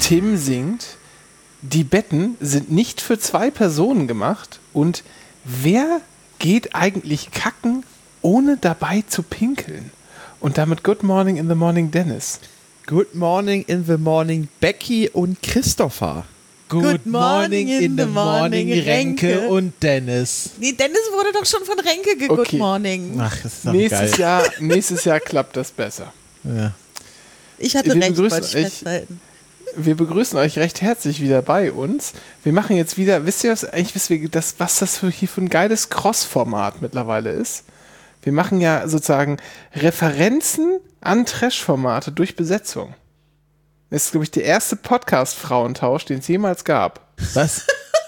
Tim singt, die Betten sind nicht für 2 Personen gemacht und wer geht eigentlich kacken, ohne dabei zu pinkeln? Und damit Good Morning in the Morning, Dennis. Good Morning in the Morning, Becky und Christopher. Good morning in the morning, Renke und Dennis. Nee, Dennis wurde doch schon von Renke ge-Good Okay. Morning. Ach, das ist doch geil. Nächstes Jahr klappt das besser. Ja. Ich hatte Wir recht, begrüßen wollte ich euch. festhalten. Wir begrüßen euch recht herzlich wieder bei uns. Wir machen jetzt wieder, wisst ihr was das hier für ein geiles Cross-Format mittlerweile ist? Wir machen ja sozusagen Referenzen an Trash-Formate durch Besetzung. Das ist, glaube ich, der erste Podcast-Frauentausch, den es jemals gab. Was?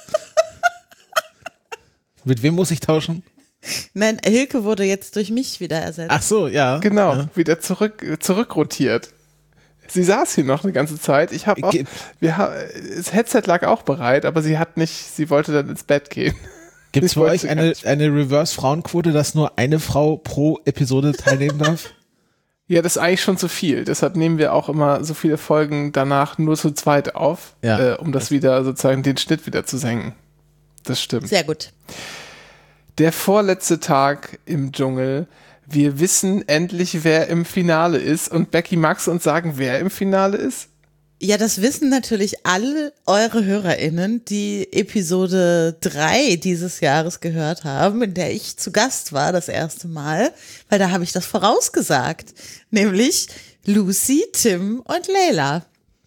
Mit wem muss ich tauschen? Nein, Hilke wurde jetzt durch mich wieder ersetzt. Ach so, ja. Genau, Ja. wieder zurückrotiert. Sie saß hier noch eine ganze Zeit. Ich habe auch, das Headset lag auch bereit, aber sie wollte dann ins Bett gehen. Gibt es Ich bei wollte euch eine Reverse-Frauenquote, dass nur eine Frau pro Episode teilnehmen darf? Ja, das ist eigentlich schon zu viel. Deshalb nehmen wir auch immer so viele Folgen danach nur zu zweit auf, Ja. um das wieder sozusagen den Schnitt wieder zu senken. Das stimmt. Sehr gut. Der vorletzte Tag im Dschungel. Wir wissen endlich, wer im Finale ist. Und Becky, magst du uns sagen, wer im Finale ist? Ja, das wissen natürlich alle eure HörerInnen, die Episode 3 dieses Jahres gehört haben, in der ich zu Gast war das erste Mal, weil da habe ich das vorausgesagt, nämlich Lucy, Tim und Leila.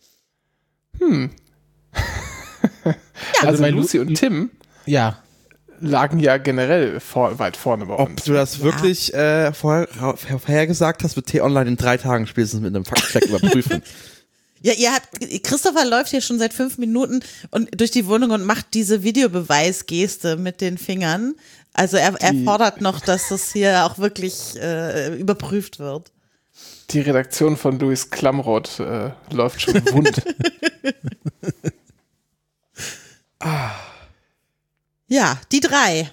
Also bei Lucy und Tim Ja. lagen ja generell weit vorne bei Ob uns. du das wirklich vorhergesagt hast, wird T-Online in 3 Tagen spätestens mit einem Faktencheck überprüfen. Ja, Christopher läuft hier schon seit 5 Minuten und durch die Wohnung und macht diese Videobeweisgeste mit den Fingern. Also er fordert noch, dass das hier auch wirklich überprüft wird. Die Redaktion von Louis Klamroth läuft schon wund. Ja, die 3.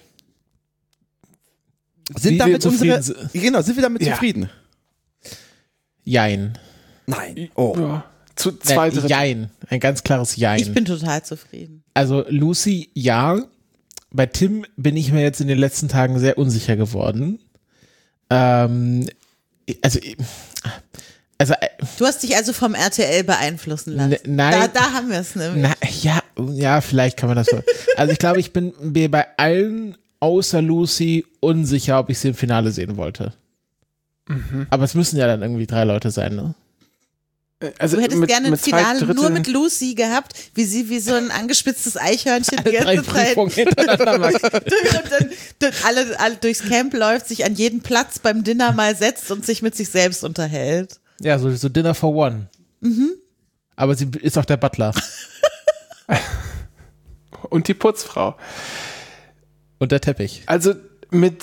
Sind Wie wir wir damit zufrieden sind. damit Ja. zufrieden? Jein. Nein. Oh. Ja, zu 2 Drittel. Jein. Ein ganz klares Jein. Ich bin total zufrieden. Also Lucy, ja. Bei Tim bin ich mir jetzt in den letzten Tagen sehr unsicher geworden. Du hast dich also vom RTL beeinflussen lassen. Nein. Da haben wir es nämlich. Ja, vielleicht kann man das so. Also ich glaube, ich bin mir bei allen außer Lucy unsicher, ob ich sie im Finale sehen wollte. Aber es müssen ja dann irgendwie 3 Leute sein, ne? Also Du hättest gerne ein mit 2 Finale nur Dritteln- mit Lucy gehabt, wie sie wie so ein angespitztes Eichhörnchen die 3 ganze Zeit Prüfungen hintereinander macht. und dann alle durchs Camp läuft, sich an jeden Platz beim Dinner mal setzt und sich mit sich selbst unterhält. Ja, so Dinner for One. Aber sie ist auch der Butler. Und die Putzfrau. Und der Teppich. Also mit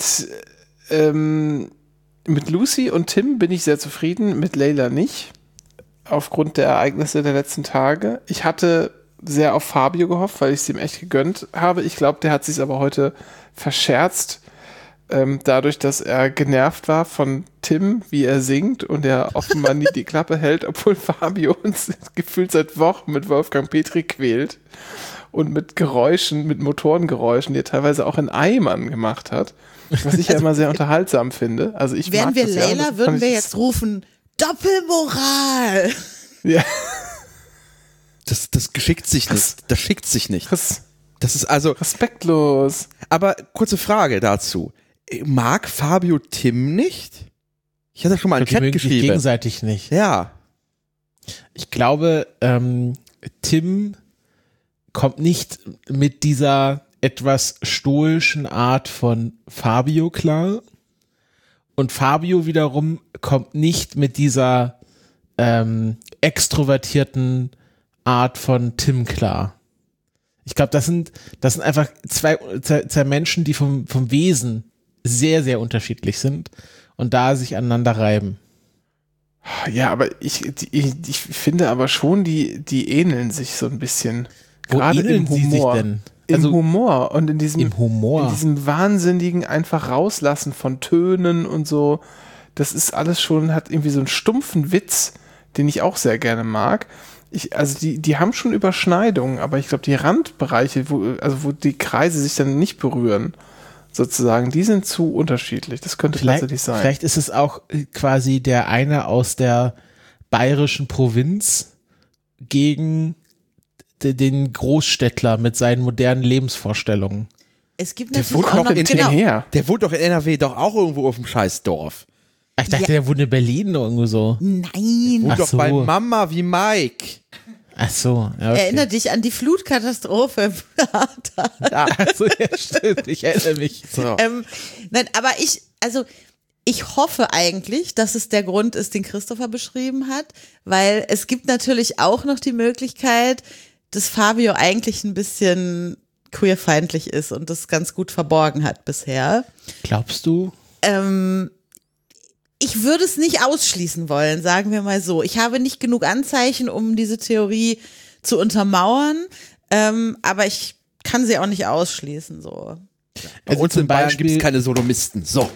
Lucy und Tim bin ich sehr zufrieden, mit Leila nicht. Aufgrund der Ereignisse der letzten Tage. Ich hatte sehr auf Fabio gehofft, weil ich es ihm echt gegönnt habe. Ich glaube, der hat sich aber heute verscherzt. Dadurch, dass er genervt war von Tim, wie er singt und er offenbar nie die Klappe hält, obwohl Fabio uns gefühlt seit Wochen mit Wolfgang Petri quält und mit Geräuschen, mit Motorengeräuschen, die er teilweise auch in Eimern gemacht hat, was ich ja immer sehr unterhaltsam finde. Also ich Wären mag wir das ja, Leila, das würden fand wir ich- jetzt rufen, Doppelmoral. Ja, Das geschickt sich nicht. Das schickt sich nicht. Das ist also, respektlos. aber kurze Frage dazu. Mag Fabio Tim nicht? Ich hatte schon mal einen Die Chat mögen sich geschrieben. gegenseitig nicht. Ja. Ich glaube, Tim kommt nicht mit dieser etwas stoischen Art von Fabio klar. Und Fabio wiederum kommt nicht mit dieser extrovertierten Art von Tim klar. Ich glaube, das sind einfach zwei Menschen, die vom Wesen sehr, sehr unterschiedlich sind und da sich aneinander reiben. Ja, aber ich finde aber schon, die ähneln sich so ein bisschen. Gerade ähneln im Humor. sie sich denn? Im Also Humor und in diesem Humor. in diesem wahnsinnigen einfach rauslassen von Tönen und so. Das ist alles schon, hat irgendwie so einen stumpfen Witz, den ich auch sehr gerne mag. Also die haben schon Überschneidungen, aber ich glaube, die Randbereiche, wo die Kreise sich dann nicht berühren, sozusagen, die sind zu unterschiedlich. Das könnte tatsächlich sein. Vielleicht ist es auch quasi der eine aus der bayerischen Provinz gegen den Großstädtler mit seinen modernen Lebensvorstellungen. Es gibt Der natürlich wohnt auch doch noch, in genau, Der wohnt doch in NRW doch auch irgendwo auf dem Scheißdorf. Ich dachte, der wohnt in Berlin irgendwo so. nein. Wohnt Ach doch so. bei Mama wie Mike. Ach so. Ja, okay. Erinnere dich an die Flutkatastrophe im Prater. Ach so, ja, stimmt. Ich erinnere mich. So. Nein, aber ich hoffe eigentlich, dass es der Grund ist, den Christopher beschrieben hat, weil es gibt natürlich auch noch die Möglichkeit, dass Fabio eigentlich ein bisschen queerfeindlich ist und das ganz gut verborgen hat bisher. Glaubst du? Ich würde es nicht ausschließen wollen, sagen wir mal so. Ich habe nicht genug Anzeichen, um diese Theorie zu untermauern, aber ich kann sie auch nicht ausschließen. So. Bei uns zum in Bayern Beispiel- gibt es keine Sodomisten. So.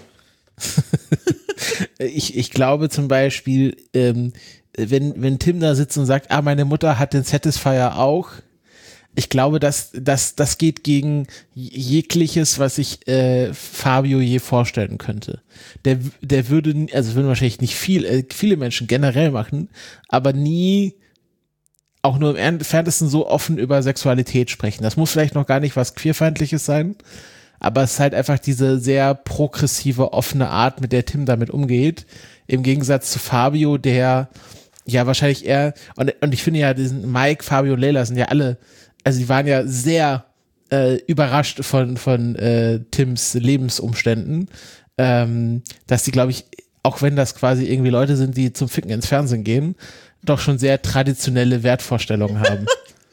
Ich glaube zum Beispiel, wenn Tim da sitzt und sagt, meine Mutter hat den Satisfier auch, ich glaube, das geht gegen jegliches, was ich Fabio je vorstellen könnte. Der würde, also würden wahrscheinlich nicht viele Menschen generell machen, aber nie auch nur im Entferntesten so offen über Sexualität sprechen. Das muss vielleicht noch gar nicht was Queerfeindliches sein, aber es ist halt einfach diese sehr progressive, offene Art, mit der Tim damit umgeht, im Gegensatz zu Fabio, der ja wahrscheinlich eher, und ich finde ja, diesen Mike, Fabio und Leila sind ja alle, also die waren ja sehr überrascht von Tims Lebensumständen, dass die, glaube ich, auch wenn das quasi irgendwie Leute sind, die zum Ficken ins Fernsehen gehen, doch schon sehr traditionelle Wertvorstellungen haben.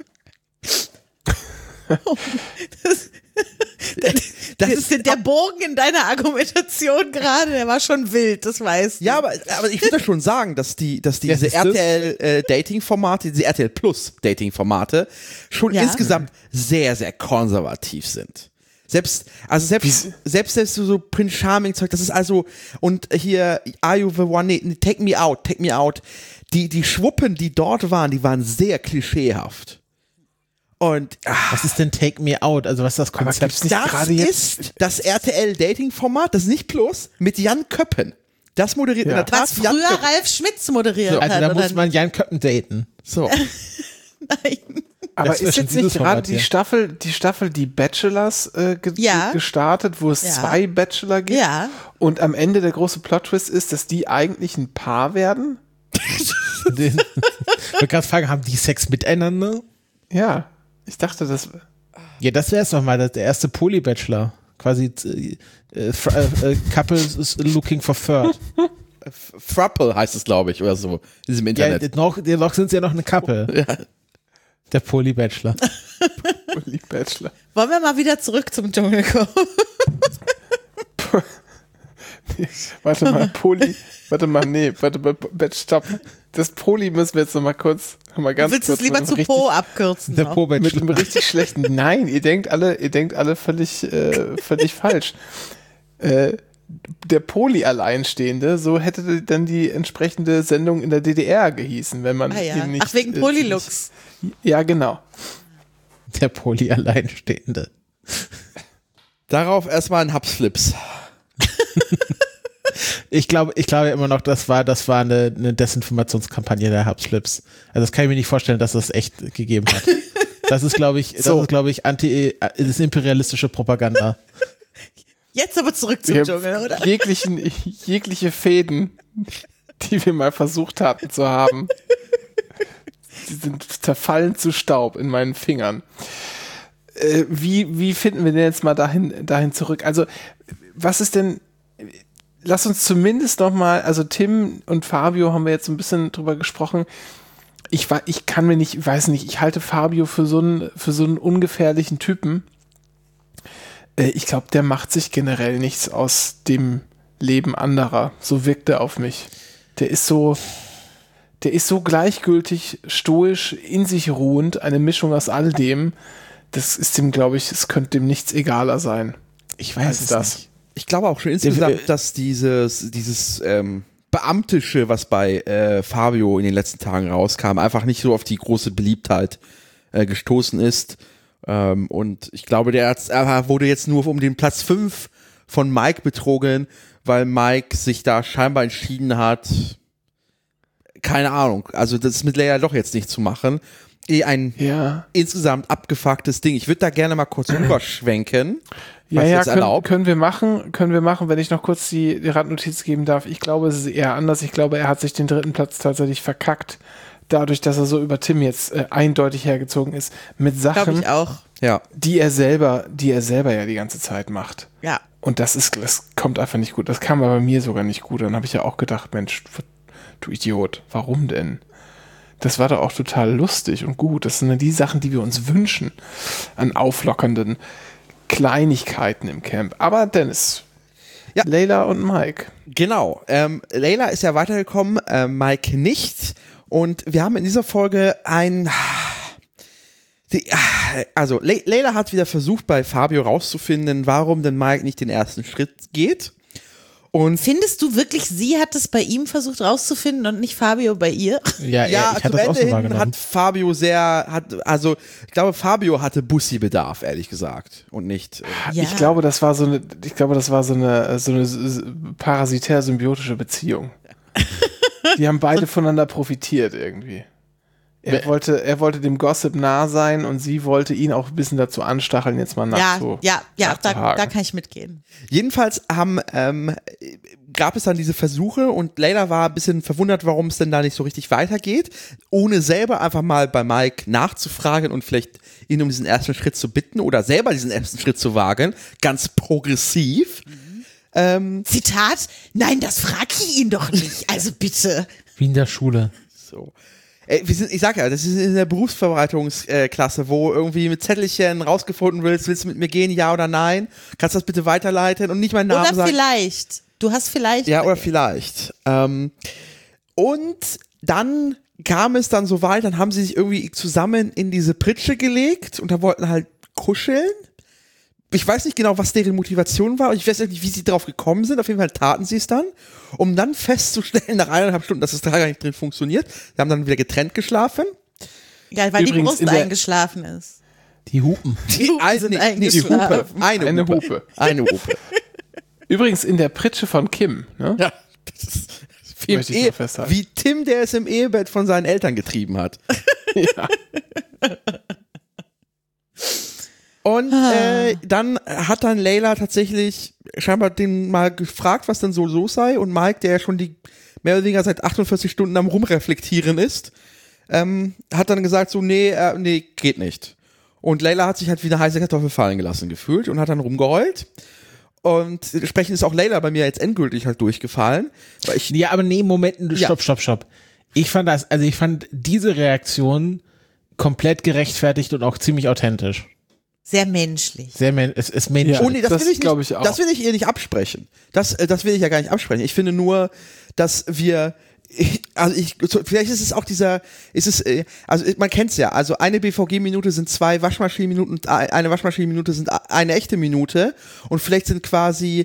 Das ist Der Bogen in deiner Argumentation gerade, der war schon wild, das weißt du. Ja, aber ich würde schon sagen, dass diese ist das? RTL Dating-Formate, diese RTL Plus Dating-Formate schon Ja. insgesamt sehr, sehr konservativ sind. Selbst so Prince Charming Zeug, das ist also, und hier, Are You the One, nee, Take Me Out, die Schwuppen, die dort waren, die waren sehr klischeehaft. Und Was ist denn Take Me Out? Also was ist das Konzept? gibt's nicht das gerade jetzt- ist das RTL-Dating-Format, das ist nicht Plus, mit Jan Köppen. Das moderiert in der Tat Was Jan früher Köppen. Ralf Schmitz moderiert Also hat. da oder? muss man Jan Köppen daten. So. Nein. Aber Das wär ist schon jetzt nicht dieses gerade Format, die Staffel Die Bachelors Ja. gestartet, wo es Ja. 2 Bachelor gibt? Ja. Und am Ende der große Plot-Twist ist, dass die eigentlich ein Paar werden? Ich wollte gerade fragen, haben die Sex miteinander? Ja, ich dachte, das... Ja, das wäre es doch mal, der erste Poly-Bachelor. Quasi Couples is looking for third. Frapple heißt es, glaube ich, oder so. In diesem Ja, Internet. noch sind sie ja noch eine Couple. Der Poly-Bachelor. Bachelor. Wollen wir mal wieder zurück zum Dschungel kommen? Warte mal, stopp. Das Poli müssen wir jetzt noch mal ganz Willst du es kurz lieber mit zu einem Po abkürzen? Der noch? mit Po-Bachelor. einem richtig schlechten, nein, ihr denkt alle völlig falsch. Der Poli-Alleinstehende, so hätte dann die entsprechende Sendung in der DDR gehießen, wenn man Ah ja. ihn nicht... Ach, wegen Polylux. Ja, genau. Der Poly-Alleinstehende. Darauf erstmal ein Hubsflips. Ich glaube ja immer noch, das war eine Desinformationskampagne der Hubsflips. Also das kann ich mir nicht vorstellen, dass das echt gegeben hat. Das ist, glaube ich, das ist imperialistische Propaganda. Jetzt aber zurück zum Wir Dschungel, oder? jegliche Fäden, die wir mal versucht hatten zu haben, die sind zerfallen zu Staub in meinen Fingern. Wie finden wir denn jetzt mal dahin zurück? Also, was ist denn, lass uns zumindest noch mal, also Tim und Fabio haben wir jetzt ein bisschen drüber gesprochen. Ich weiß nicht, ich halte Fabio für so einen ungefährlichen Typen. Ich glaube, der macht sich generell nichts aus dem Leben anderer. So wirkt er auf mich. Der ist so gleichgültig, stoisch, in sich ruhend, eine Mischung aus all dem. Das ist dem, glaube ich, es könnte dem nichts egaler sein. Ich weiß es das. nicht. Ich glaube auch schon insgesamt, dass dieses Beamtische, was bei Fabio in den letzten Tagen rauskam, einfach nicht so auf die große Beliebtheit gestoßen ist. Und ich glaube, er wurde jetzt nur um den Platz 5 von Mike betrogen, weil Mike sich da scheinbar entschieden hat, keine Ahnung, also das mit Leia doch jetzt nicht zu machen. Ein insgesamt abgefucktes Ding. Ich würde da gerne mal kurz rüberschwenken. Können wir machen, wenn ich noch kurz die Randnotiz geben darf. Ich glaube, es ist eher anders. Ich glaube, er hat sich den 3. Platz tatsächlich verkackt, dadurch, dass er so über Tim jetzt eindeutig hergezogen ist, mit Sachen, ich auch. Ja. die er selber ja die ganze Zeit macht. Ja. Und das kommt einfach nicht gut. Das kam aber bei mir sogar nicht gut. Dann habe ich ja auch gedacht, Mensch, du Idiot, warum denn? Das war doch auch total lustig und gut. Das sind ja die Sachen, die wir uns wünschen an auflockernden Kleinigkeiten im Camp. Aber Dennis, Layla und Mike. Genau. Layla ist ja weitergekommen, Mike nicht. Und wir haben in dieser Folge Layla hat wieder versucht, bei Fabio rauszufinden, warum denn Mike nicht den ersten Schritt geht. Und findest du wirklich, sie hat es bei ihm versucht rauszufinden und nicht Fabio bei ihr? Ja, ich hatte zum das auch Ende so hin wahrgenommen. hat Fabio ich glaube, Fabio hatte Bussi-Bedarf, ehrlich gesagt. Und nicht. Ja. Ich glaube, das war so eine parasitär-symbiotische Beziehung. Die haben beide voneinander profitiert irgendwie. Er wollte dem Gossip nah sein und sie wollte ihn auch ein bisschen dazu anstacheln, jetzt mal nachzuhaken. Da kann ich mitgehen. Jedenfalls gab es dann diese Versuche und Layla war ein bisschen verwundert, warum es denn da nicht so richtig weitergeht, ohne selber einfach mal bei Mike nachzufragen und vielleicht ihn um diesen ersten Schritt zu bitten oder selber diesen ersten Schritt zu wagen. Ganz progressiv. Zitat, nein, das frag ich ihn doch nicht, also bitte. Wie in der Schule. So. Ich sag ja, das ist in der Berufsvorbereitungsklasse, wo irgendwie mit Zettelchen rausgefunden willst du mit mir gehen, ja oder nein? Kannst du das bitte weiterleiten und nicht meinen Namen sagen? Oder vielleicht. Du hast vielleicht. Ja, oder vielleicht. Und dann kam es dann so weit, dann haben sie sich irgendwie zusammen in diese Pritsche gelegt und da wollten halt kuscheln. Ich weiß nicht genau, was deren Motivation war. Ich weiß nicht, wie sie drauf gekommen sind. Auf jeden Fall taten sie es dann, um dann festzustellen, nach 1,5 Stunden, dass es da gar nicht drin funktioniert. Sie haben dann wieder getrennt geschlafen. Ja, weil Übrigens die Brust eingeschlafen ist. Die Hupen. Die Hupen sind eingeschlafen. Eine Hupe. Eine Hupe. Übrigens in der Pritsche von Kim. Ne? Ja, das ist Möchte ich noch festhalten. wie Tim, der es im Ehebett von seinen Eltern getrieben hat. Ja. Und dann hat dann Layla tatsächlich scheinbar den mal gefragt, was denn so los sei. Und Mike, der ja schon mehr oder weniger seit 48 Stunden am Rumreflektieren ist, hat dann gesagt so, nee, geht nicht. Und Layla hat sich halt wie eine heiße Kartoffel fallen gelassen gefühlt und hat dann rumgeheult. Und entsprechend ist auch Layla bei mir jetzt endgültig halt durchgefallen. Weil Ja, aber nee, Moment, stopp. Ich fand diese Reaktion komplett gerechtfertigt und auch ziemlich authentisch. Sehr menschlich. Es ist menschlich. Ja. Oh nee, das will ich glaube nicht, ich auch. das will ich ihr nicht absprechen. Das will ich ja gar nicht absprechen. Ich finde nur, dass wir, vielleicht ist es auch man kennt's ja, also eine BVG-Minute sind 2 Waschmaschinenminuten und eine Waschmaschinenminute sind eine echte Minute und vielleicht sind quasi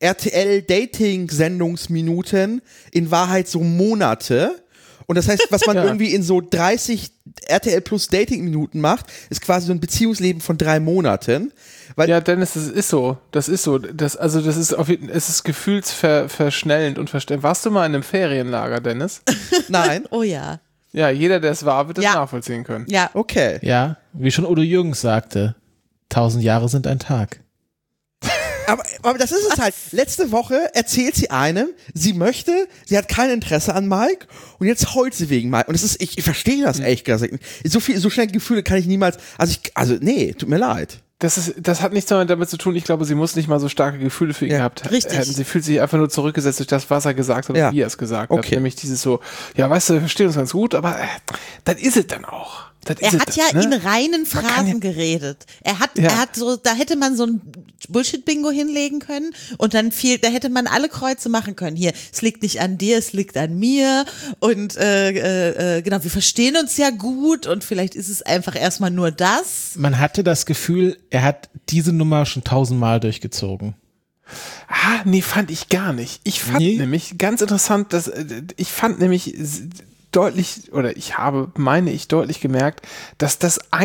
RTL-Dating-Sendungsminuten in Wahrheit so Monate. Und das heißt, was man irgendwie in so 30 RTL Plus Dating-Minuten macht, ist quasi so ein Beziehungsleben von 3 Monaten. Weil Dennis, das ist so. Es ist gefühlsverschnellend und verstellend. Warst du mal in einem Ferienlager, Dennis? nein. Oh ja. Ja, jeder, der es war, wird es nachvollziehen können. Ja. Okay. Ja, wie schon Udo Jürgens sagte, 1000 Jahre sind ein Tag. Aber das ist es halt. Letzte Woche erzählt sie einem, sie hat kein Interesse an Mike und jetzt heult sie wegen Mike. Und das ist, ich verstehe das echt gesagt. So schnell Gefühle kann ich niemals, nee, tut mir leid. Das hat nichts damit zu tun. Ich glaube, sie muss nicht mal so starke Gefühle für ihn gehabt richtig. hätten. Sie fühlt sich einfach nur zurückgesetzt durch das, was er gesagt hat und wie er es gesagt hat. Nämlich dieses so, ja, weißt du, wir verstehen uns ganz gut, aber das ist es dann auch. Er hat ja in reinen Phrasen geredet. Er hat so, da hätte man so ein Bullshit-Bingo hinlegen können und dann da hätte man alle Kreuze machen können. Hier, es liegt nicht an dir, es liegt an mir und genau, wir verstehen uns ja gut und vielleicht ist es einfach erstmal nur das. Man hatte das Gefühl, er hat diese Nummer schon 1000 Mal durchgezogen. Nee, fand ich gar nicht. Ich fand nämlich ganz interessant, ich fand nämlich deutlich, oder meine ich deutlich gemerkt, dass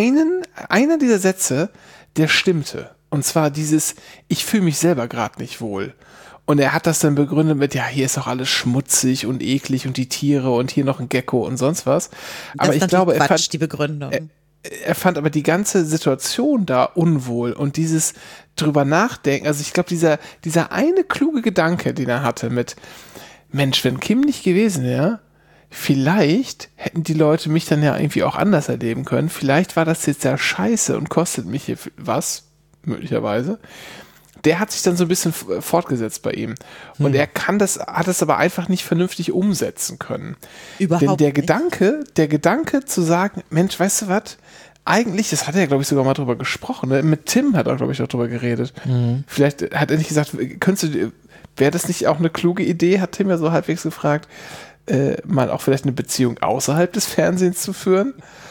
einer dieser Sätze, der stimmte. Und zwar dieses, ich fühle mich selber gerade nicht wohl. Und er hat das dann begründet mit, ja, hier ist auch alles schmutzig und eklig und die Tiere und hier noch ein Gecko und sonst was. Aber ich glaube, die Begründung. Er fand aber die ganze Situation da unwohl und dieses drüber nachdenken, also ich glaube, dieser eine kluge Gedanke, den er hatte mit, Mensch, wenn Kim nicht gewesen wäre, vielleicht hätten die Leute mich dann ja irgendwie auch anders erleben können. Vielleicht war das jetzt ja scheiße und kostet mich hier was, möglicherweise. Der hat sich dann so ein bisschen fortgesetzt bei ihm. Und er hat es aber einfach nicht vernünftig umsetzen können. Überhaupt Denn der Gedanke zu sagen, Mensch, weißt du was? Eigentlich, das hat er, glaube ich, sogar mal drüber gesprochen. Ne? Mit Tim hat er, glaube ich, auch drüber geredet. Vielleicht hat er nicht gesagt, wäre das nicht auch eine kluge Idee, hat Tim ja so halbwegs gefragt, mal auch vielleicht eine Beziehung außerhalb des Fernsehens zu führen.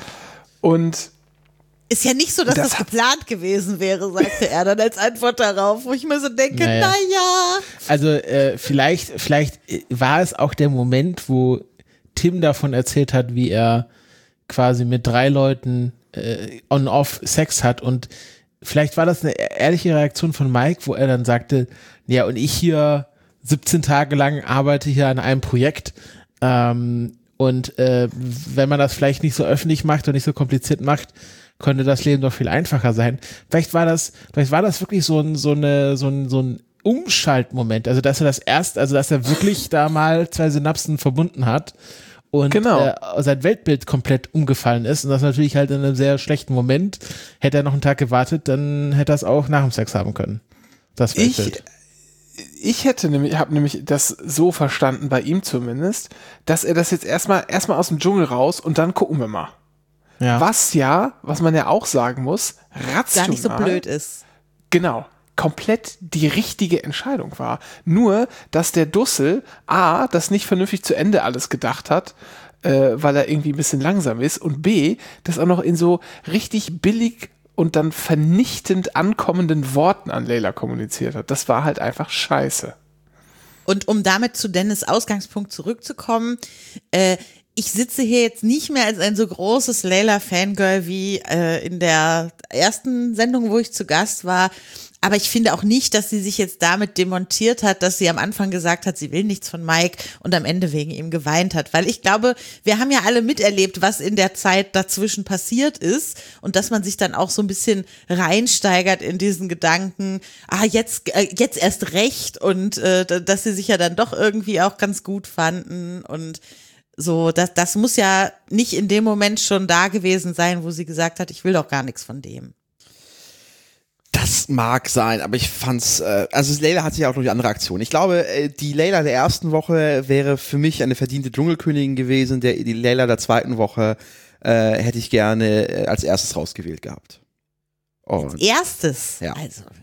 Und ist ja nicht so, dass das geplant gewesen wäre, sagte er dann als Antwort darauf, wo ich mir so denke, naja. Also vielleicht war es auch der Moment, wo Tim davon erzählt hat, wie er quasi mit 3 Leuten on-off Sex hat und vielleicht war das eine ehrliche Reaktion von Mike, wo er dann sagte, ja, und ich hier 17 Tage lang arbeite hier an einem Projekt und wenn man das vielleicht nicht so öffentlich macht und nicht so kompliziert macht, könnte das Leben doch viel einfacher sein. Vielleicht war das wirklich so ein Umschaltmoment, also dass er wirklich da mal 2 Synapsen verbunden hat und sein Weltbild komplett umgefallen ist und das natürlich halt in einem sehr schlechten Moment, hätte er noch einen Tag gewartet, dann hätte er es auch nach dem Sex haben können. Das Weltbild. Ich habe nämlich das so verstanden, bei ihm zumindest, dass er das jetzt erstmal aus dem Dschungel raus und dann gucken wir mal. Ja. Was man ja auch sagen muss, rational. Gar nicht so blöd ist. Genau. Komplett die richtige Entscheidung war. Nur, dass der Dussel A, das nicht vernünftig zu Ende alles gedacht hat, weil er irgendwie ein bisschen langsam ist und B, das auch noch in so richtig billig und dann vernichtend ankommenden Worten an Layla kommuniziert hat. Das war halt einfach scheiße. Und um damit zu Dennis' Ausgangspunkt zurückzukommen, ich sitze hier jetzt nicht mehr als ein so großes Layla-Fangirl wie in der ersten Sendung, wo ich zu Gast war. Aber ich finde auch nicht, dass sie sich jetzt damit demontiert hat, dass sie am Anfang gesagt hat, sie will nichts von Mike und am Ende wegen ihm geweint hat. Weil ich glaube, wir haben ja alle miterlebt, was in der Zeit dazwischen passiert ist und dass man sich dann auch so ein bisschen reinsteigert in diesen Gedanken, jetzt erst recht und dass sie sich ja dann doch irgendwie auch ganz gut fanden und so, das muss ja nicht in dem Moment schon da gewesen sein, wo sie gesagt hat, ich will doch gar nichts von dem. Das mag sein, aber ich fand's, also Layla hatte ja auch noch die andere Aktion. Ich glaube, die Layla der ersten Woche wäre für mich eine verdiente Dschungelkönigin gewesen. Die Layla der zweiten Woche hätte ich gerne als erstes rausgewählt gehabt. Und, als erstes? Ja.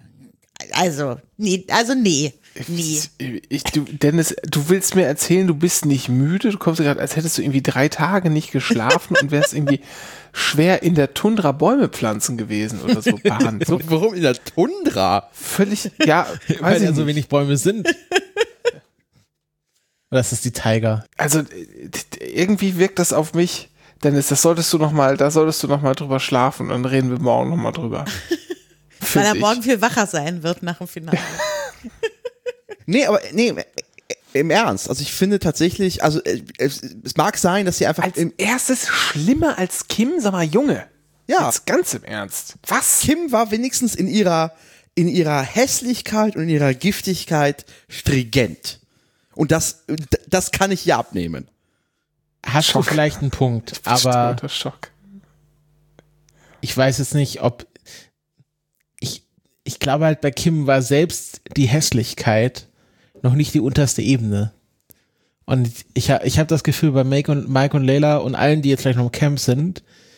Nee. Nie. Dennis, du willst mir erzählen, du bist nicht müde, du kommst gerade, als hättest du irgendwie 3 Tage nicht geschlafen und wärst irgendwie schwer in der Tundra Bäume pflanzen gewesen oder so behandelt. So, warum in der Tundra? Völlig, ja, weil ja so wenig Bäume sind. Oder ist das die Tiger? Also irgendwie wirkt das auf mich, Dennis, da solltest du noch mal drüber schlafen und dann reden wir morgen noch mal drüber. Weil er morgen viel wacher sein wird nach dem Finale. Nee, im Ernst. Also ich finde tatsächlich, also es mag sein, dass sie einfach als erstes schlimmer als Kim, sag mal, Junge. Ja. Jetzt ganz im Ernst. Was? Kim war wenigstens in ihrer Hässlichkeit und in ihrer Giftigkeit stringent. Und das kann ich ihr abnehmen. Hast Schock. du vielleicht einen Punkt, aber Schock. Ich weiß jetzt nicht, ob ich glaube halt bei Kim war selbst die Hässlichkeit noch nicht die unterste Ebene. Und ich hab das Gefühl, bei Mike und Layla und allen, die jetzt gleich noch im Camp sind,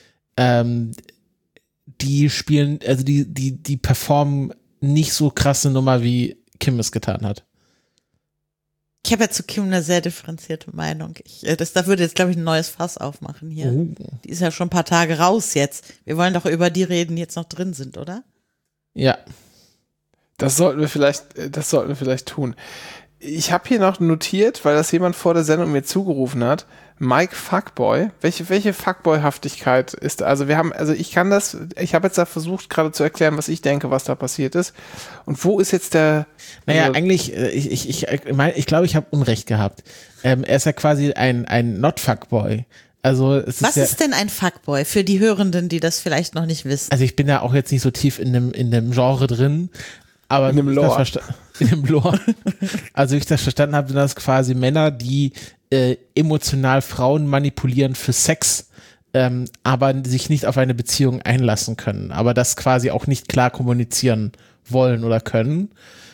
die spielen, also die performen nicht so krasse Nummer, wie Kim es getan hat. Ich habe ja zu Kim eine sehr differenzierte Meinung. Da würde jetzt, glaube ich, ein neues Fass aufmachen hier. Die ist ja schon ein paar Tage raus jetzt. Wir wollen doch über die reden, die jetzt noch drin sind, oder? Ja. Das sollten wir vielleicht tun. Ich habe hier noch notiert, weil das jemand vor der Sendung mir zugerufen hat, Mike Fuckboy. Welche Fuckboy-Haftigkeit ist, ich habe jetzt da versucht gerade zu erklären, was ich denke, was da passiert ist. Und wo ist jetzt der... Naja, eigentlich, ich glaube, ich habe Unrecht gehabt. Er ist ja quasi ein Not-Fuckboy. Also was ist denn ein Fuckboy für die Hörenden, die das vielleicht noch nicht wissen? Also ich bin ja auch jetzt nicht so tief in dem Genre drin, aber in dem Lore. In dem Lore. Also wie ich das verstanden habe, sind das quasi Männer, die emotional Frauen manipulieren für Sex, aber sich nicht auf eine Beziehung einlassen können, aber das quasi auch nicht klar kommunizieren wollen oder können.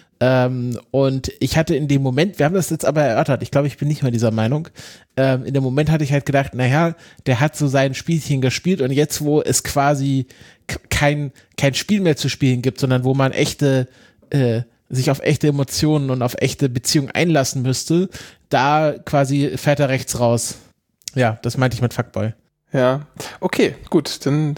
Und ich hatte in dem Moment, wir haben das jetzt aber erörtert, ich glaube, ich bin nicht mehr dieser Meinung, in dem Moment hatte ich halt gedacht, naja, der hat so sein Spielchen gespielt und jetzt, wo es quasi kein Spiel mehr zu spielen gibt, sondern wo man sich auf echte Emotionen und auf echte Beziehungen einlassen müsste, da quasi fährt er rechts raus. Ja, das meinte ich mit Fuckboy. Ja, okay, gut, dann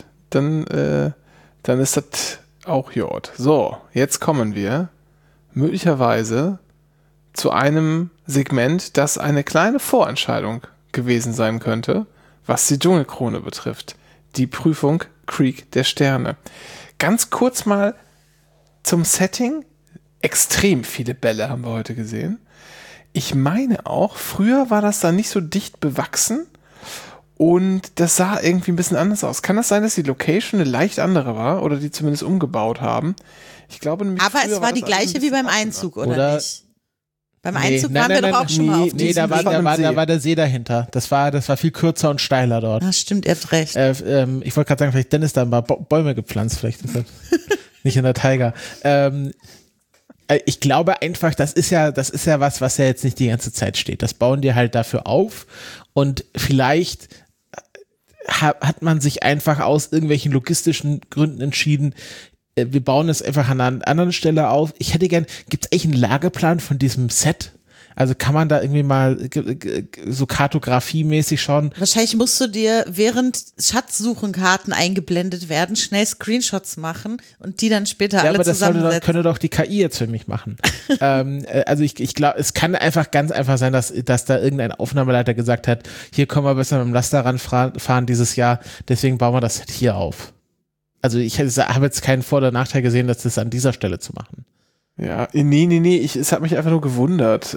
ist das auch Jod. So, jetzt kommen wir möglicherweise zu einem Segment, das eine kleine Vorentscheidung gewesen sein könnte, was die Dschungelkrone betrifft. Die Prüfung Krieg der Sterne. Ganz kurz mal zum Setting. Extrem viele Bälle haben wir heute gesehen. Ich meine auch, früher war das da nicht so dicht bewachsen und das sah irgendwie ein bisschen anders aus. Kann das sein, dass die Location eine leicht andere war oder die zumindest umgebaut haben? Ich glaube nämlich, aber es war die gleiche wie beim Einzug, oder nicht? Beim Einzug waren wir doch auch schon mal auf diesem da war der See dahinter. Das war viel kürzer und steiler dort. Das stimmt, ihr habt recht. Ich wollte gerade sagen, vielleicht Dennis da ein paar Bäume gepflanzt, vielleicht ist das nicht in der Tiger. Ich glaube einfach, das ist ja was ja jetzt nicht die ganze Zeit steht. Das bauen die halt dafür auf und vielleicht hat man sich einfach aus irgendwelchen logistischen Gründen entschieden, wir bauen es einfach an einer anderen Stelle auf. Ich hätte gern, gibt es eigentlich einen Lageplan von diesem Set? Also kann man da irgendwie mal so kartografiemäßig schauen? Wahrscheinlich musst du dir, während Schatzsuchenkarten eingeblendet werden, schnell Screenshots machen und die dann später alle zusammensetzen. Ja, aber das könnte doch die KI jetzt für mich machen. Also ich glaube, es kann einfach ganz einfach sein, dass da irgendein Aufnahmeleiter gesagt hat, hier können wir besser mit dem Laster ranfahren dieses Jahr, deswegen bauen wir das Set hier auf. Also ich habe jetzt keinen Vor- oder Nachteil gesehen, das an dieser Stelle zu machen. Ja, nee, es hat mich einfach nur gewundert.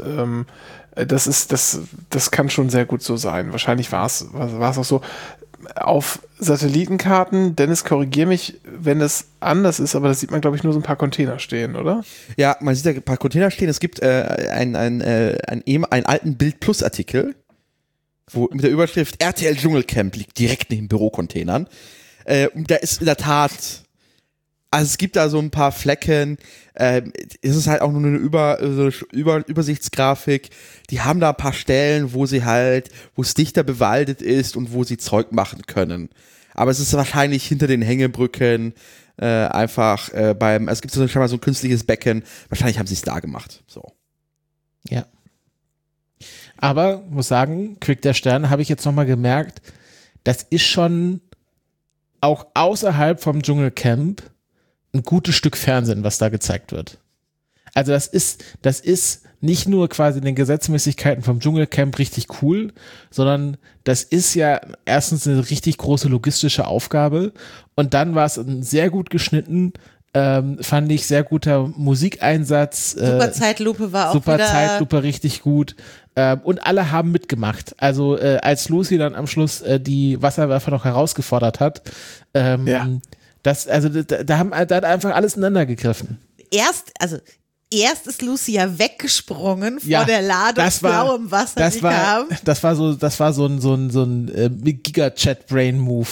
Das kann schon sehr gut so sein. Wahrscheinlich war es auch so. Auf Satellitenkarten, Dennis, korrigier mich, wenn das anders ist, aber da sieht man, glaube ich, nur so ein paar Container stehen, oder? Ja, man sieht da ein paar Container stehen. Es gibt einen alten Bild-Plus-Artikel, wo mit der Überschrift RTL Dschungelcamp liegt direkt neben Bürocontainern. Und da ist in der Tat, also es gibt da so ein paar Flecken, es ist halt auch nur eine Übersichtsgrafik, die haben da ein paar Stellen, wo es dichter bewaldet ist und wo sie Zeug machen können. Aber es ist wahrscheinlich hinter den Hängebrücken, es gibt schon mal so ein künstliches Becken, wahrscheinlich haben sie es da gemacht, so. Ja. Aber, muss sagen, Krieg der Sterne habe ich jetzt nochmal gemerkt, das ist schon auch außerhalb vom Dschungelcamp ein gutes Stück Fernsehen, was da gezeigt wird. Also das ist nicht nur quasi den Gesetzmäßigkeiten vom Dschungelcamp richtig cool, sondern das ist ja erstens eine richtig große logistische Aufgabe und dann war es sehr gut geschnitten, fand ich, sehr guter Musikeinsatz. Super Zeitlupe war auch super wieder. Super Zeitlupe, richtig gut. Und alle haben mitgemacht. Also als Lucy dann am Schluss die Wasserwerfer noch herausgefordert hat, da hat einfach alles ineinander gegriffen. Erst ist Lucy ja weggesprungen vor der Ladung blauem Wasser, die kam. Das war so ein Giga-Chat-Brain-Move.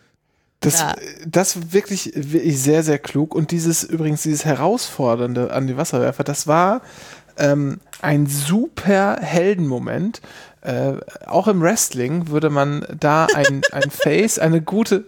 Das wirklich sehr, sehr klug. Und dieses Herausfordernde an die Wasserwerfer, das war ein super Heldenmoment. Auch im Wrestling würde man da ein Face, einen guten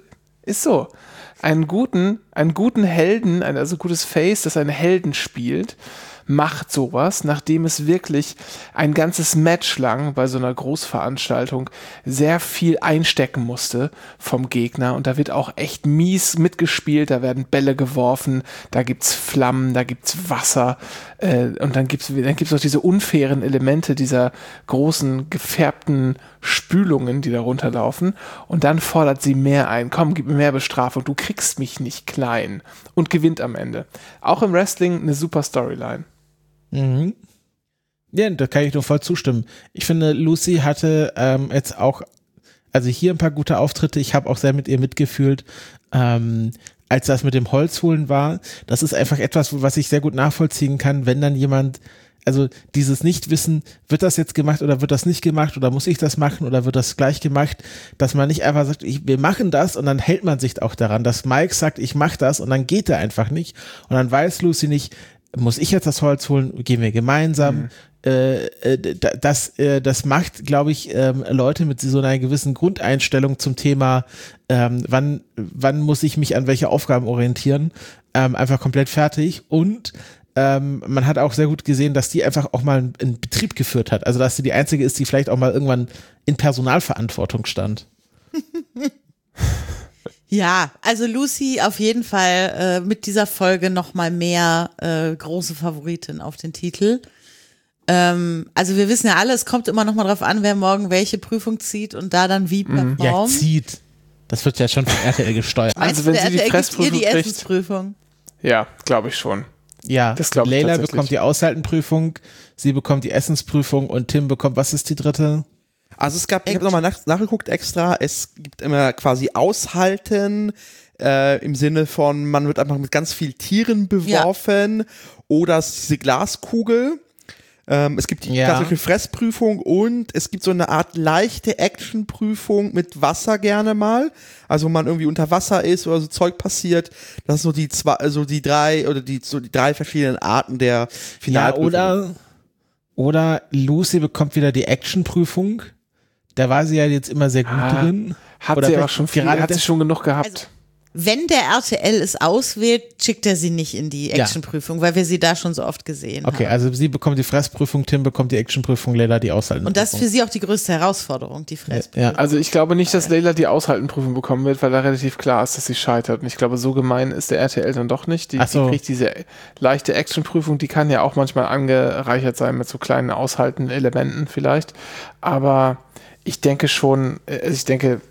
Helden, also gutes Face, das einen Helden spielt, macht sowas, nachdem es wirklich ein ganzes Match lang bei so einer Großveranstaltung sehr viel einstecken musste vom Gegner und da wird auch echt mies mitgespielt, da werden Bälle geworfen, da gibt's Flammen, da gibt's Wasser und dann gibt's auch diese unfairen Elemente dieser großen gefärbten Spülungen, die da runterlaufen und dann fordert sie mehr ein, komm, gib mir mehr Bestrafung, du kriegst mich nicht klein und gewinnt am Ende. Auch im Wrestling eine super Storyline. Mhm. Ja, da kann ich nur voll zustimmen. Ich finde, Lucy hatte jetzt auch, also hier ein paar gute Auftritte, ich habe auch sehr mit ihr mitgefühlt, als das mit dem Holzholen war. Das ist einfach etwas, was ich sehr gut nachvollziehen kann, wenn dann jemand, also dieses Nichtwissen, wird das jetzt gemacht oder wird das nicht gemacht oder muss ich das machen oder wird das gleich gemacht, dass man nicht einfach sagt, wir machen das und dann hält man sich auch daran, dass Mike sagt, ich mach das und dann geht er einfach nicht und dann weiß Lucy nicht, muss ich jetzt das Holz holen, gehen wir gemeinsam. Das macht, glaube ich, Leute mit so einer gewissen Grundeinstellung zum Thema, wann muss ich mich an welche Aufgaben orientieren, einfach komplett fertig und man hat auch sehr gut gesehen, dass die einfach auch mal einen Betrieb geführt hat. Also dass sie die Einzige ist, die vielleicht auch mal irgendwann in Personalverantwortung stand. Ja, also Lucy auf jeden Fall mit dieser Folge noch mal mehr große Favoritin auf den Titel. Also wir wissen ja alle, es kommt immer noch mal drauf an, wer morgen welche Prüfung zieht und da dann wie performt. Ja, zieht. Das wird ja schon von RTL gesteuert. Also wenn sie die Fressprüfung die kriegt, Essensprüfung? Ja, glaube ich schon. Ja, das glaube ich Leila tatsächlich. bekommt die Aushaltenprüfung, sie bekommt die Essensprüfung und Tim bekommt, was ist die dritte? Also ich habe nochmal nachgeguckt extra, es gibt immer quasi Aushalten im Sinne von, man wird einfach mit ganz viel Tieren beworfen oder es ist diese Glaskugel. Es gibt die klassische Fressprüfung und es gibt so eine Art leichte Actionprüfung mit Wasser gerne mal. Also wenn man irgendwie unter Wasser ist oder so Zeug passiert. Das sind so die drei verschiedenen Arten der Finalprüfung. Ja, oder Lucy bekommt wieder die Actionprüfung. Da war sie ja jetzt immer sehr gut drin. Hat oder sie aber schon viel, hat sie schon genug gehabt. Also, wenn der RTL es auswählt, schickt er sie nicht in die Actionprüfung, weil wir sie da schon so oft gesehen haben. Okay, also sie bekommt die Fressprüfung, Tim bekommt die Actionprüfung, Leila die Aushaltenprüfung. Und das ist für sie auch die größte Herausforderung, die Fressprüfung. Ja. Also ich glaube nicht, dass Leila die Aushaltenprüfung bekommen wird, weil da relativ klar ist, dass sie scheitert. Und ich glaube, so gemein ist der RTL dann doch nicht. Die kriegt diese leichte Actionprüfung, die kann ja auch manchmal angereichert sein mit so kleinen Aushalten-Elementen vielleicht. Aber ich denke schon, ich denke,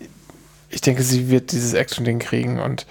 sie wird dieses Action-Ding kriegen und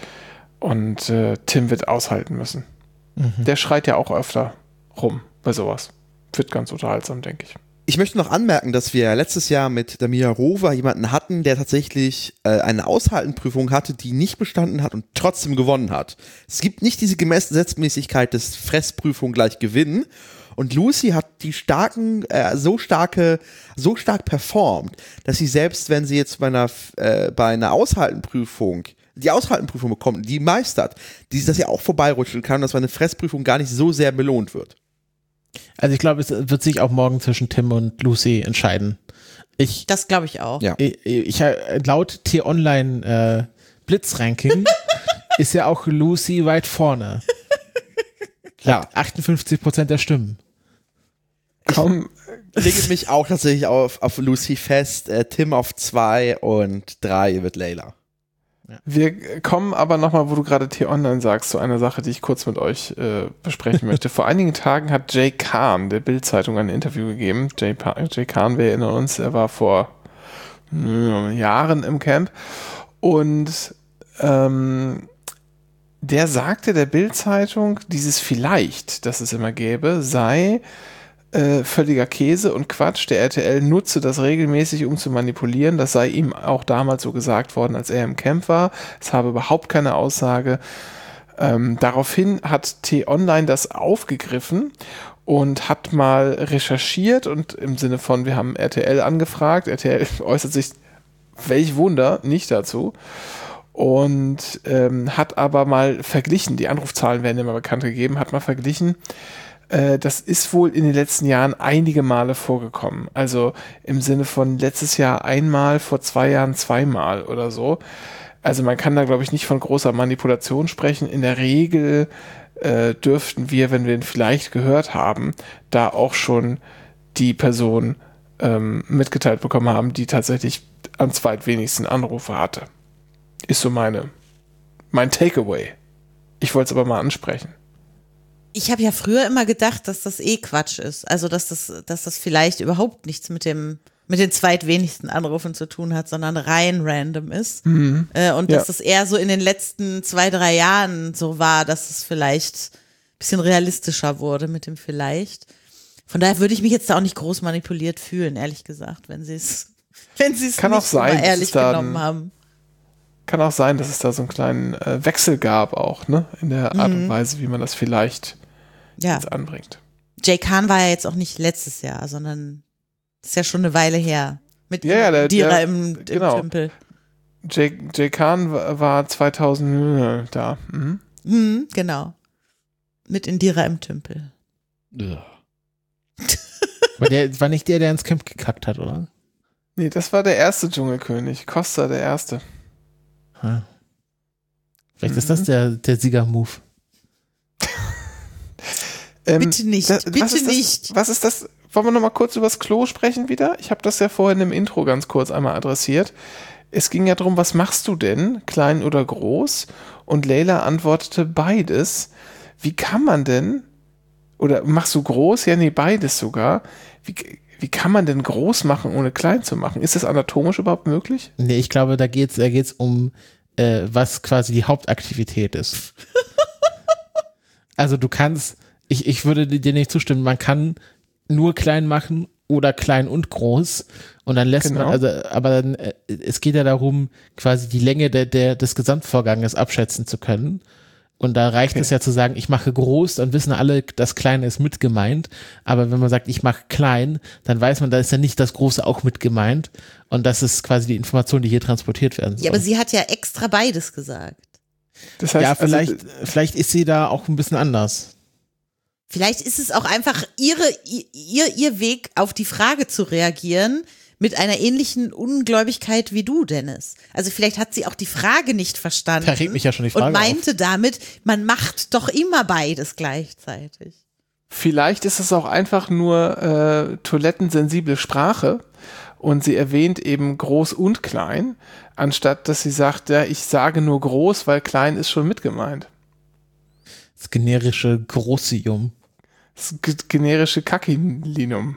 Tim wird aushalten müssen. Mhm. Der schreit ja auch öfter rum bei sowas. Wird ganz unterhaltsam, denke ich. Ich möchte noch anmerken, dass wir letztes Jahr mit Damira Rover jemanden hatten, der tatsächlich eine Aushaltenprüfung hatte, die nicht bestanden hat und trotzdem gewonnen hat. Es gibt nicht diese Gesetzmäßigkeit des Fressprüfung gleich Gewinnen. Und Lucy hat die so stark performt, dass sie selbst, wenn sie jetzt bei einer Aushaltenprüfung die Aushaltenprüfung bekommt, die meistert, dass sie auch vorbeirutschen kann, dass bei einer Fressprüfung gar nicht so sehr belohnt wird. Also ich glaube, es wird sich auch morgen zwischen Tim und Lucy entscheiden. Das glaube ich auch. Ja. Laut T-Online Blitzranking ist ja auch Lucy weit vorne. Ja, 58% der Stimmen. Komm, lege mich auch tatsächlich auf Lucy fest. Tim auf 2 und 3 wird Leila. Ja. Wir kommen aber nochmal, wo du gerade T-Online sagst, zu einer Sache, die ich kurz mit euch besprechen möchte. Vor einigen Tagen hat Jay Khan der Bild-Zeitung ein Interview gegeben. Jay Khan, wir erinnern uns, er war vor Jahren im Camp und der sagte der Bild-Zeitung, dieses vielleicht, das es immer gäbe, sei völliger Käse und Quatsch. Der RTL nutze das regelmäßig, um zu manipulieren. Das sei ihm auch damals so gesagt worden, als er im Camp war. Es habe überhaupt keine Aussage. Daraufhin hat T-Online das aufgegriffen und hat mal recherchiert und im Sinne von, wir haben RTL angefragt. RTL äußert sich, welch Wunder, nicht dazu. Und hat aber mal verglichen, die Anrufzahlen werden immer bekannt gegeben, hat mal verglichen, das ist wohl in den letzten Jahren einige Male vorgekommen. Also im Sinne von letztes Jahr einmal, vor 2 Jahren zweimal oder so. Also man kann da, glaube ich, nicht von großer Manipulation sprechen. In der Regel dürften wir, wenn wir ihn vielleicht gehört haben, da auch schon die Person mitgeteilt bekommen haben, die tatsächlich am zweitwenigsten Anrufe hatte. Ist so mein Takeaway. Ich wollte es aber mal ansprechen. Ich habe ja früher immer gedacht, dass das Quatsch ist. Also, dass das vielleicht überhaupt nichts mit den zweitwenigsten Anrufen zu tun hat, sondern rein random ist. Und dass das eher so in den letzten 2-3 Jahren so war, dass es vielleicht ein bisschen realistischer wurde mit dem vielleicht. Von daher würde ich mich jetzt da auch nicht groß manipuliert fühlen, ehrlich gesagt, wenn sie es nicht mal ehrlich genommen haben. Kann auch sein, dass es da so einen kleinen Wechsel gab auch, ne? In der Art und Weise, wie man das vielleicht jetzt anbringt. Jay Khan war ja jetzt auch nicht letztes Jahr, sondern ist ja schon eine Weile her. Mit Indira im Tümpel. Jay Khan war 2000 da. Genau. Mit Indira im Tümpel. Ja. War nicht der ins Camp gekackt hat, oder? Nee, das war der erste Dschungelkönig. Costa der erste. Vielleicht ist das der Sieger-Move. Bitte nicht, nicht. Was ist das? Wollen wir noch mal kurz über das Klo sprechen wieder? Ich habe das ja vorhin im Intro ganz kurz einmal adressiert. Es ging ja darum, was machst du denn, klein oder groß? Und Leila antwortete beides. Wie kann man denn, oder machst du groß? Ja, nee, beides sogar. Wie kann man denn groß machen, ohne klein zu machen? Ist das anatomisch überhaupt möglich? Nee, ich glaube, da geht's um, was quasi die Hauptaktivität ist. Also du kannst, ich würde dir nicht zustimmen, man kann nur klein machen oder klein und groß und dann lässt man, aber dann, es geht ja darum, quasi die Länge des Gesamtvorganges abschätzen zu können. Und da reicht es ja zu sagen, ich mache groß, dann wissen alle, das Kleine ist mit gemeint. Aber wenn man sagt, ich mache klein, dann weiß man, da ist ja nicht das Große auch mit gemeint. Und das ist quasi die Information, die hier transportiert werden soll. Ja, aber sie hat ja extra beides gesagt. Das heißt, ja, vielleicht ist sie da auch ein bisschen anders. Vielleicht ist es auch einfach ihr Weg, auf die Frage zu reagieren, mit einer ähnlichen Ungläubigkeit wie du, Dennis. Also vielleicht hat sie auch die Frage nicht verstanden. Da regt mich ja schon die Frage und meinte damit, man macht doch immer beides gleichzeitig. Vielleicht ist es auch einfach nur toilettensensible Sprache und sie erwähnt eben groß und klein, anstatt dass sie sagt, ja, ich sage nur groß, weil klein ist schon mit gemeint. Das generische Grossium. Das generische Kakilinum.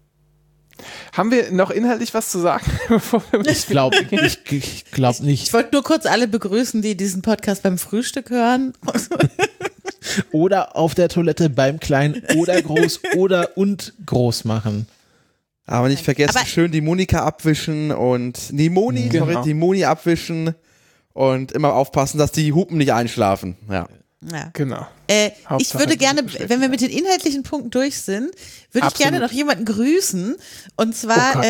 Haben wir noch inhaltlich was zu sagen? Ich glaube nicht. Ich wollte nur kurz alle begrüßen, die diesen Podcast beim Frühstück hören. Oder auf der Toilette beim Klein oder groß oder und groß machen. Aber nicht vergessen, schön die Monika abwischen und die Moni abwischen und immer aufpassen, dass die Hupen nicht einschlafen. Ja. Genau. Ich würde gerne, wenn wir mit den inhaltlichen Punkten durch sind, würde ich gerne noch jemanden grüßen. Und zwar,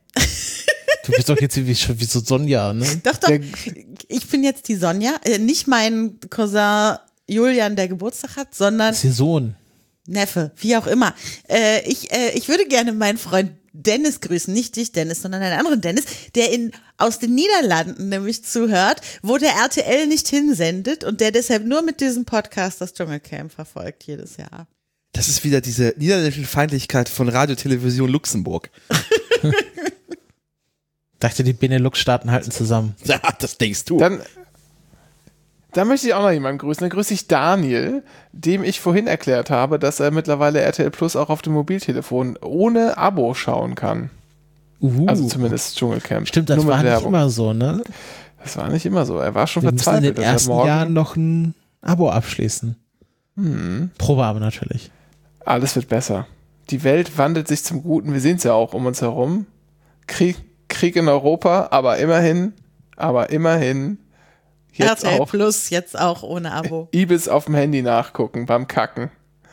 du bist doch jetzt wie so Sonja, ne? Doch. Ich bin jetzt die Sonja. Nicht mein Cousin Julian, der Geburtstag hat, sondern. Das ist ihr Sohn. Neffe, wie auch immer. Ich würde gerne meinen Freund Dennis grüßen, nicht dich, Dennis, sondern einen anderen Dennis, der aus den Niederlanden nämlich zuhört, wo der RTL nicht hinsendet und der deshalb nur mit diesem Podcast das Dschungelcamp verfolgt jedes Jahr. Das ist wieder diese niederländische Feindlichkeit von Radio Television Luxemburg. Dachte, die Benelux-Staaten halten zusammen. Ja, das denkst du. Dann möchte ich auch noch jemanden grüßen. Dann grüße ich Daniel, dem ich vorhin erklärt habe, dass er mittlerweile RTL Plus auch auf dem Mobiltelefon ohne Abo schauen kann. Also zumindest Dschungelcamp. Stimmt, das war nicht immer so, ne? Das war nicht immer so. Er war schon verzweifelt. Wir müssen in den ersten Jahren noch ein Abo abschließen. Probeabo natürlich. Alles wird besser. Die Welt wandelt sich zum Guten. Wir sehen es ja auch um uns herum. Krieg in Europa, aber immerhin jetzt RTL auch Plus, jetzt auch ohne Abo. Ibis auf dem Handy nachgucken beim Kacken.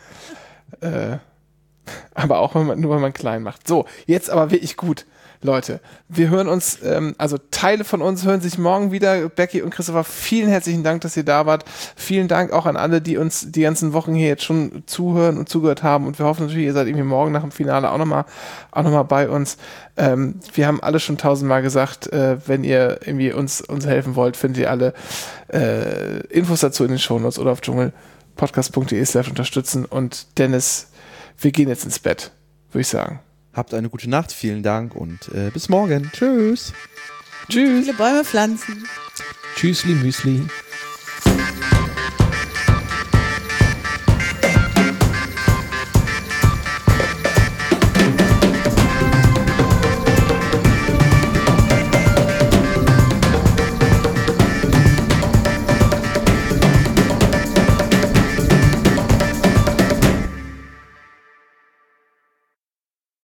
Aber auch nur, wenn man klein macht. So, jetzt aber wirklich gut. Leute, wir hören uns, also Teile von uns hören sich morgen wieder. Becky und Christopher, vielen herzlichen Dank, dass ihr da wart. Vielen Dank auch an alle, die uns die ganzen Wochen hier jetzt schon zuhören und zugehört haben. Und wir hoffen natürlich, ihr seid irgendwie morgen nach dem Finale auch noch mal bei uns. Wir haben alle schon 1000-mal gesagt, wenn ihr irgendwie uns helfen wollt, findet ihr alle Infos dazu in den Shownotes oder auf dschungel.de. podcast.de/unterstützen. Und Dennis, wir gehen jetzt ins Bett, würde ich sagen. Habt eine gute Nacht, vielen Dank und bis morgen. Tschüss. Tschüss. Viele Bäume pflanzen. Tschüssli, Müsli.